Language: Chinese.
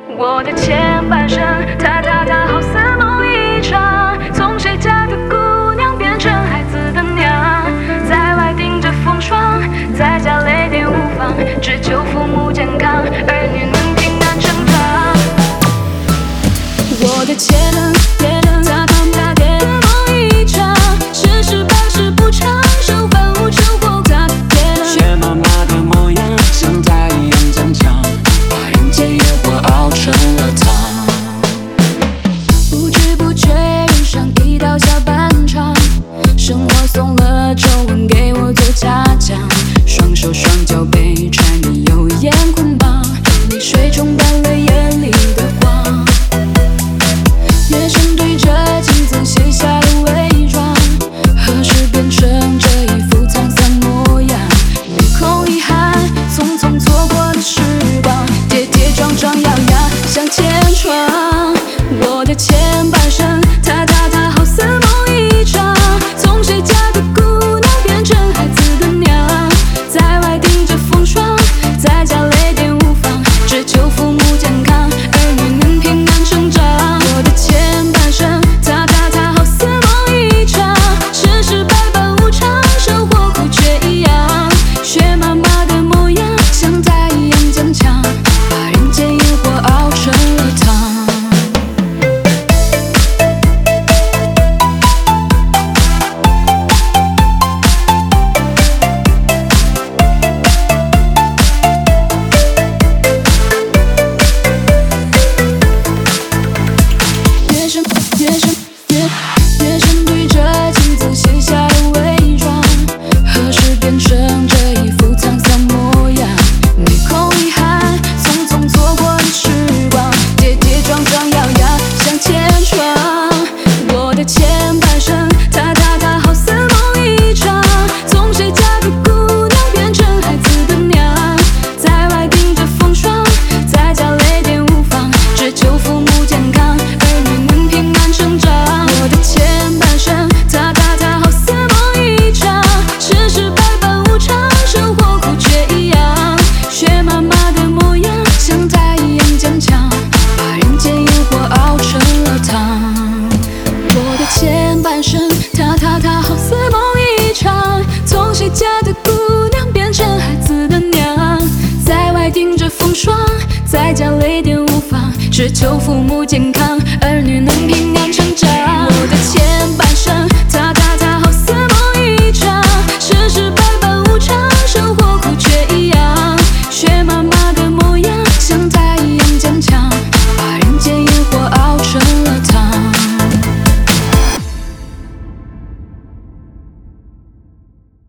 我的前半生，他好似梦一场，从谁家的姑娘变成孩子的娘，在外顶着风霜，在家泪点无妨，只求父母健康，儿女能平安成长。我的前任，他的梦一场，世事办事不长，生还无成或他的天人。 学妈妈的模样，像她一样坚强，把人间烟火熬成了汤。 不知不觉，人生已到下半场，生活送了皱纹给我做嘉奖，双手双脚被柴米油盐捆绑，泪水冲淡了眼里的光。夜深对着镜子写下了伪装，何时变成这一副沧桑模样？没空遗憾，匆匆错过的时光，跌跌撞撞咬牙向前闯。我的前半生，他好似梦一场，从谁家的姑娘变成孩子的娘，在外顶着风霜，在家泪点无妨，只求父母健康，儿女能平安成长。我的前半生，他好似梦一场，世事百般无常，生活苦却一样，学妈妈的模样，像她一样坚强，把人间烟火熬成了汤。越深对着镜子写下了伪装，何时变成这一副沧桑模样？没空遗憾，匆匆错过的时光，跌跌撞撞咬牙向前闯。我的前半生，他好似梦一场，从谁家的姑娘变成孩子的娘，在外顶着风霜，在家泪点无妨，只求父母健康，儿女能平安成长。我的前半生，他好似梦一场，世事百般无常，生活苦却一样，学妈妈的模样，像她一样坚强，把人间烟火熬成了汤。我的前半生，他好似梦一场，从谁家的姑娘变成孩子的娘，在外顶着风霜，在家泪点无妨，只求父母健康，儿女能平安成长。我的前半生。